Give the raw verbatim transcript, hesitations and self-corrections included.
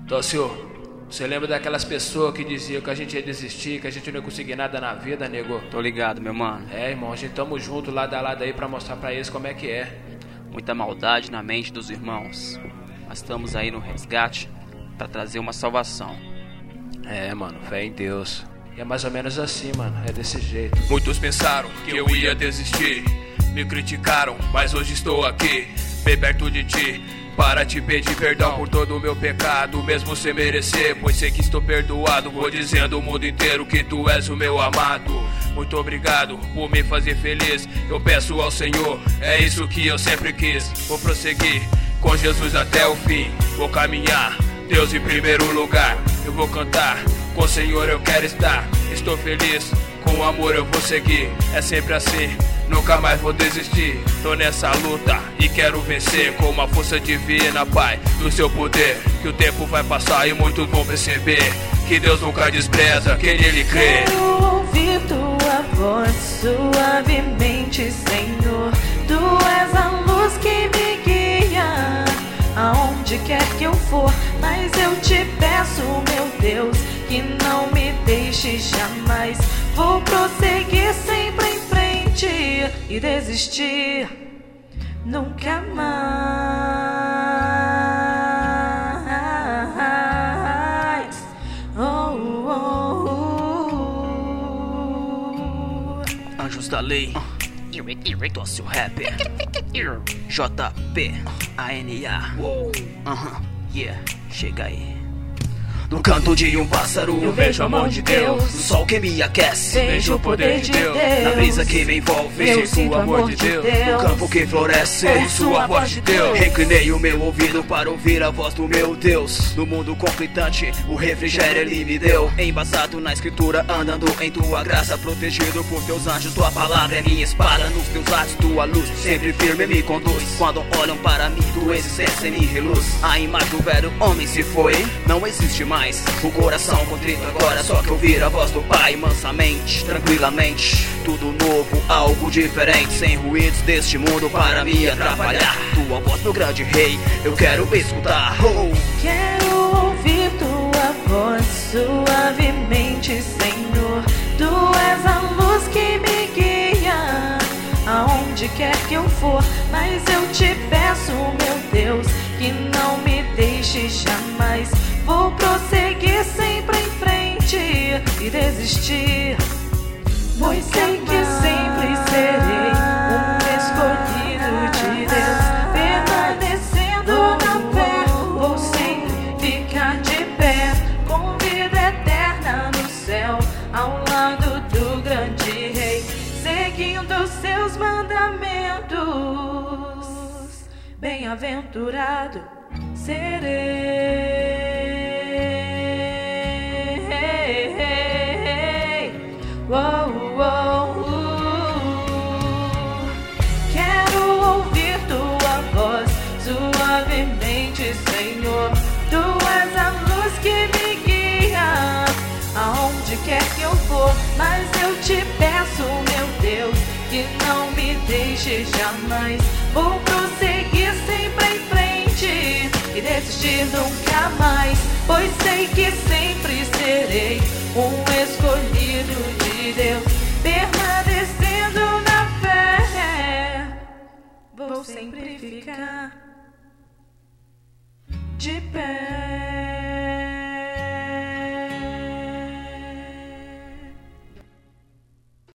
Tócio, você lembra daquelas pessoas que diziam que a gente ia desistir, que a gente não ia conseguir nada na vida, nego? Tô ligado, meu mano. É, irmão, a gente tamo junto lado a lado aí pra mostrar pra eles como é que é. Muita maldade na mente dos irmãos, mas estamos aí no resgate pra trazer uma salvação. É, mano, fé em Deus. E é mais ou menos assim, mano, é desse jeito. Muitos pensaram que eu ia desistir, me criticaram, mas hoje estou aqui, bem perto de ti, para te pedir perdão por todo o meu pecado, mesmo sem merecer, pois sei que estou perdoado. Vou dizendo ao mundo inteiro que tu és o meu amado. Muito obrigado por me fazer feliz, eu peço ao Senhor, é isso que eu sempre quis. Vou prosseguir com Jesus até o fim, vou caminhar, Deus em primeiro lugar. Eu vou cantar, com o Senhor eu quero estar. Estou feliz, com amor eu vou seguir. É sempre assim, nunca mais vou desistir. Tô nessa luta e quero vencer com uma força divina, Pai, do seu poder. Que o tempo vai passar e muitos vão perceber que Deus nunca despreza quem nele crê. Quero ouvir tua voz suavemente, Senhor. Tu és a luz que me guia aonde quer que eu for, mas eu te peço, meu Deus, que não me deixe jamais. Vou prosseguir sempre em frente e desistir nunca mais. Oh, oh, oh. Anjos da Lei, Tócio Rapper, J P A N A. Aham, yeah, chega aí. No canto de um pássaro eu vejo a mão de Deus, no sol que me aquece, vejo o poder de Deus, na brisa que me envolve, eu sinto o amor de Deus, no campo que floresce, ouço a voz de Deus. Reclinei o meu ouvido para ouvir a voz do meu Deus. No mundo conflitante, o refrigério ele me deu, embasado na escritura, andando em tua graça, protegido por teus anjos. Tua palavra é minha espada, nos teus atos tua luz sempre firme me conduz. Quando olham para mim, tua existência me reluz. A imagem do velho homem se foi, não existe mais. O coração contrito agora, só que ouvir a voz do Pai mansamente, tranquilamente. Tudo novo, algo diferente, sem ruídos deste mundo para me atrapalhar. Tua voz, meu grande rei, eu quero escutar. Oh. Quero ouvir tua voz suavemente, Senhor. Tu és a luz que me guia aonde quer que eu for, mas eu te peço, meu Deus, que não me deixe jamais. Vou prosseguir sempre em frente e desistir, pois sei que sempre serei um escolhido de Deus, permanecendo na fé. Vou sempre ficar de pé, com vida eterna no céu, ao lado do grande Rei, seguindo seus mandamentos. Bem-aventurado serei. Uou, uou, uh. Quero ouvir tua voz suavemente, Senhor. Tu és a luz que me guia aonde quer que eu for, mas eu te peço, meu Deus, que não me deixe jamais. Vou prosseguir sempre em frente e desistir nunca mais, pois sei que sempre serei um escolhido de Deus, permanecendo na fé. Vou sempre ficar de pé.